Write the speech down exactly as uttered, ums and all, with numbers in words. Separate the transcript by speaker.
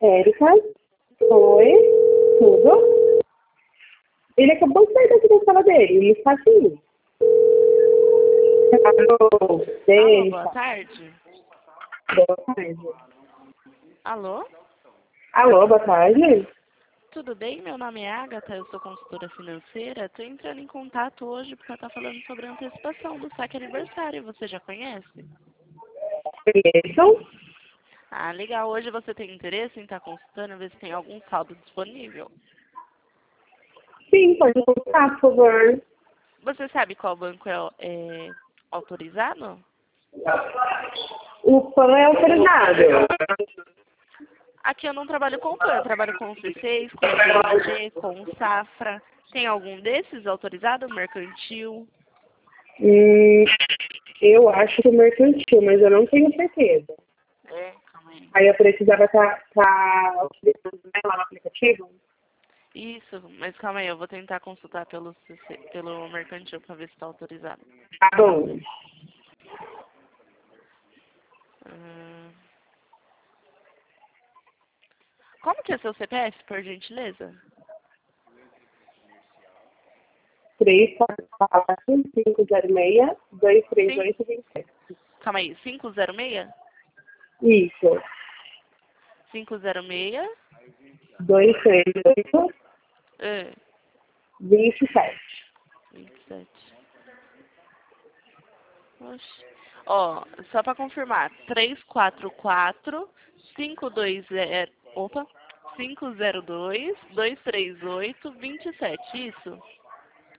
Speaker 1: Érica. Oi. Tudo? Ele acabou de sair daqui da sala dele. Ele está assim. Alô,
Speaker 2: Alô, boa tarde.
Speaker 1: Boa tarde.
Speaker 2: Alô?
Speaker 1: Alô, boa tarde.
Speaker 2: Tudo bem? Meu nome é Agatha, eu sou consultora financeira. Estou entrando em contato hoje porque eu estou falando sobre a antecipação do saque aniversário. Você já conhece?
Speaker 1: Conheço?
Speaker 2: Ah, legal. Hoje você tem interesse em estar consultando, ver se tem algum saldo disponível.
Speaker 1: Sim, pode contar, por favor.
Speaker 2: Você sabe qual banco é, é autorizado?
Speaker 1: O P A N é autorizado.
Speaker 2: Aqui eu não trabalho com o P A N, eu trabalho com o C seis, com o B M G, com o Safra. Tem algum desses autorizado? Mercantil?
Speaker 1: Hum, eu acho que o mercantil, mas eu não tenho certeza.
Speaker 2: É, calma aí.
Speaker 1: Aí eu precisava estar tá, tá, lá no aplicativo?
Speaker 2: Isso, mas calma aí, eu vou tentar consultar pelo, C C, pelo mercantil para ver se está autorizado.
Speaker 1: Tá bom.
Speaker 2: Hum, como que é seu C P F, por gentileza?
Speaker 1: três quatro quatro, cinco zero seis, dois três
Speaker 2: Sim.
Speaker 1: oito, dois sete.
Speaker 2: Calma aí, cinco zero seis?
Speaker 1: Isso.
Speaker 2: cinco zero seis?
Speaker 1: dois três oito,
Speaker 2: É,
Speaker 1: dois sete.
Speaker 2: vinte e sete. Oxe. Ó, só para confirmar, três quatro quatro, cinco dois zero, opa, cinco zero dois, dois três oito, vinte e sete, isso?